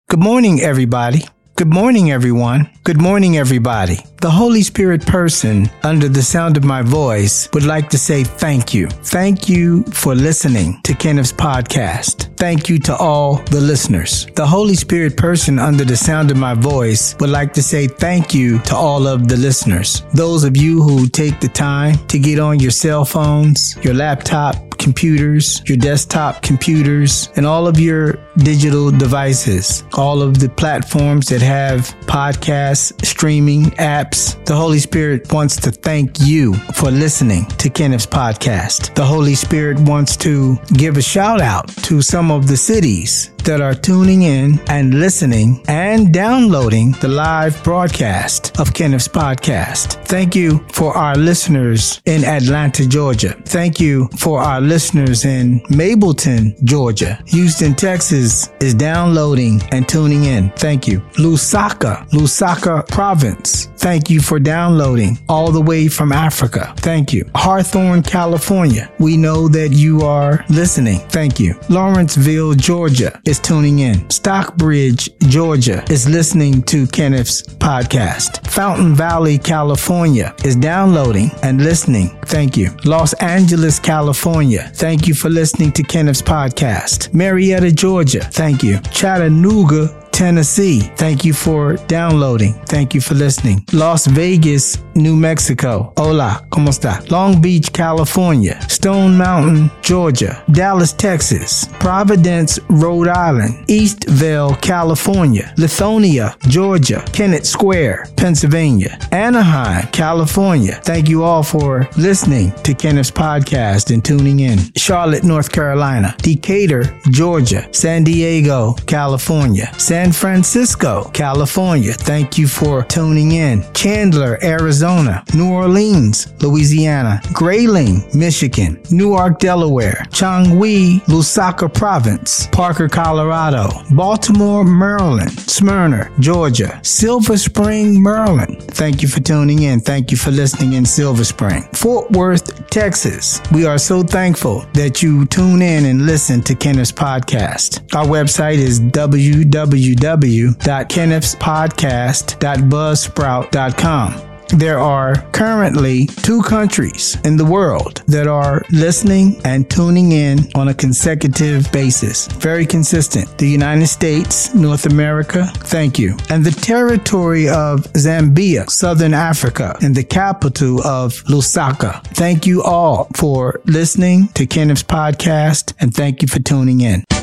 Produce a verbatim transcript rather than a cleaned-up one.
Good morning, everybody. Good morning, everyone. Good morning, everybody. The Holy Spirit person under the sound of my voice would like to say thank you. Thank you for listening to Kenneth's podcast. Thank you to all the listeners. The Holy Spirit person under the sound of my voice would like to say thank you to all of the listeners. Those of you who take the time to get on your cell phones, your laptop, computers, your desktop computers, and all of your digital devices, all of the platforms that have podcasts, streaming apps. The Holy Spirit wants to thank you for listening to Kenneth's podcast. The Holy Spirit wants to give a shout out to some of the cities that are tuning in and listening and downloading the live broadcast of Kenneth's podcast. Thank you for our listeners in Atlanta, Georgia. Thank you for our listeners in Mableton, Georgia. Houston, Texas is downloading and tuning in. Thank you. Lusaka, Lusaka Province. Thank you for downloading all the way from Africa. Thank you. Hawthorne, California. We know that you are listening. Thank you. Lawrenceville, Georgia is tuning in. Stockbridge, Georgia is listening to Kenneth's podcast. Fountain Valley, California is downloading and listening. Thank you. Los Angeles, California. Thank you for listening to Kenneth's podcast. Marietta, Georgia. Thank you. Chattanooga, Tennessee. Thank you for downloading. Thank you for listening. Las Vegas, New Mexico. Hola, ¿cómo está? Long Beach, California. Stone Mountain, Georgia. Dallas, Texas. Providence, Rhode Island. Eastvale, California. Lithonia, Georgia. Kennett Square, Pennsylvania. Anaheim, California. Thank you all for listening to Kenneth's podcast and tuning in. Charlotte, North Carolina. Decatur, Georgia. San Diego, California. San Francisco, California. Thank you for tuning in. Chandler, Arizona. New Orleans, Louisiana. Grayling, Michigan. Newark, Delaware. Chongqing, Lusaka Province. Parker, Colorado. Baltimore, Maryland. Smyrna, Georgia. Silver Spring, Maryland. Thank you for tuning in. Thank you for listening in Silver Spring. Fort Worth, Texas. We are so thankful that you tune in and listen to Kenneth's podcast. Our website is w w w dot kenneths podcast dot buzzsprout dot com. There are currently two countries in the world that are listening and tuning in on a consecutive basis. Very consistent. The United States, North America, thank you. And the territory of Zambia, Southern Africa, and the capital of Lusaka. Thank you all for listening to Kenneth's podcast, and thank you for tuning in.